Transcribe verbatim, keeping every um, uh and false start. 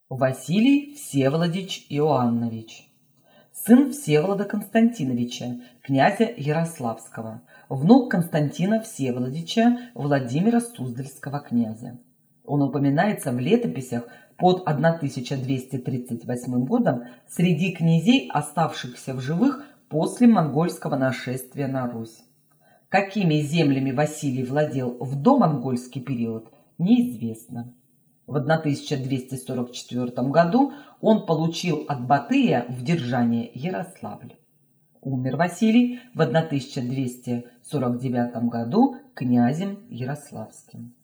Василий Всеволодович Иоаннович, сын Всеволода Константиновича, князя Ярославского, внук Константина Всеволодовича Владимира Суздальского князя. Он упоминается в летописях под тысяча двести тридцать восьмым годом среди князей, оставшихся в живых после монгольского нашествия на Русь. Какими землями Василий владел в домонгольский период, неизвестно. В тысяча двести сорок четвёртом году он получил от Батыя в держание Ярославль. Умер Василий в тысяча двести сорок девятом году князем Ярославским.